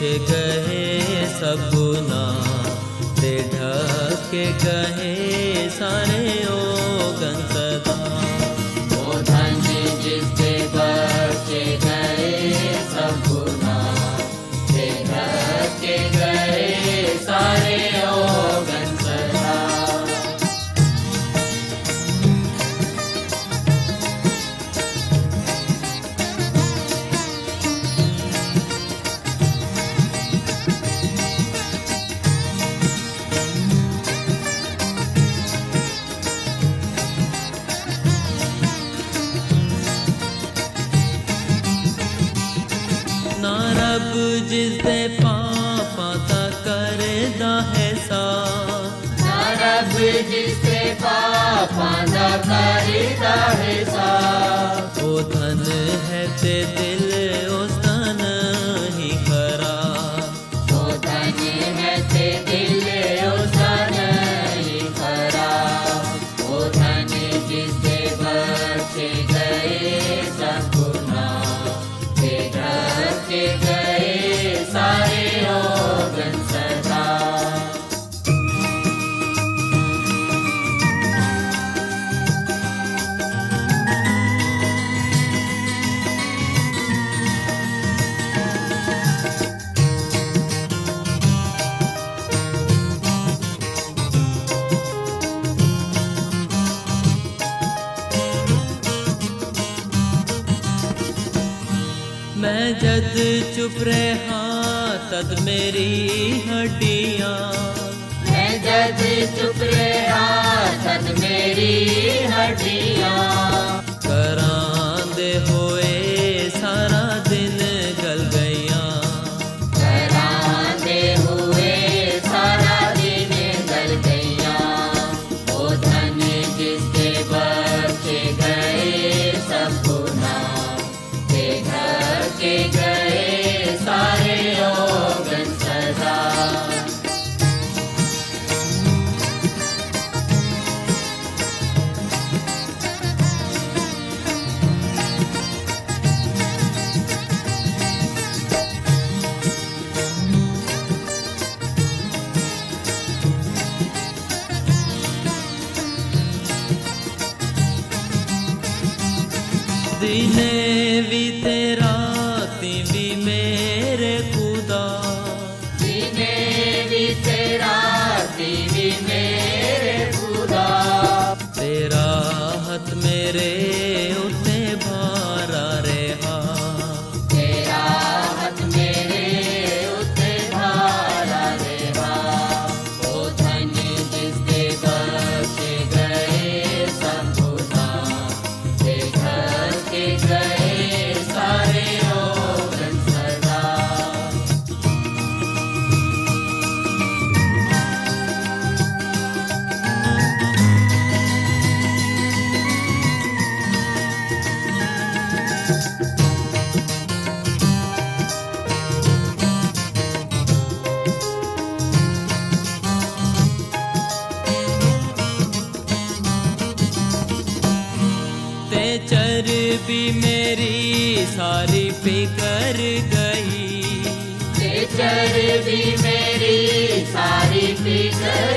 गए सब गुनाह, ते ढक गए सारे ओगन सदा। वो धन्य जिससे बचे गए सब गुनाह, ते ढक गए सारे ओगन सदा। ना रब जिसदे पापां दा करदा है साफ, ना रब जिसदे पापां दा करदा है साफ। वो धन है ते दिल उसदा नहीं खराब। वो धन्य है ते दिल उसदा नहीं खराब। वो धन्य जिससे बचे गए सब गुनाह, ते ढक गए सारे ओगन सदा। मैं जद चुप रहा तद मेरी हड्डियां, मैं जद चुप रहा तद मेरी हड्डियां, करांदे होए सारा दिन गल गईयां। करांदे हुए सारा दिन गल गईयां। वो धन्य जिसके बचे गए सब गुनाह, ते ढक गए सारे ओगन सदा। दिने भी तेरा भी मेरे खुदा, दिने भी तेरा भी मेरे खुदा। तेरा हाथ मेरे उत्ते भारा रहा। तेरा हाथ मेरे उत्ते भारा रहा। वो धन्य जिसके बचे गए सब गुनाह, ते ढक गए सारे ओगन सदा। ते चर्बी मेरी सारी पिकर गई, ते चर्बी मेरी सारी फिकर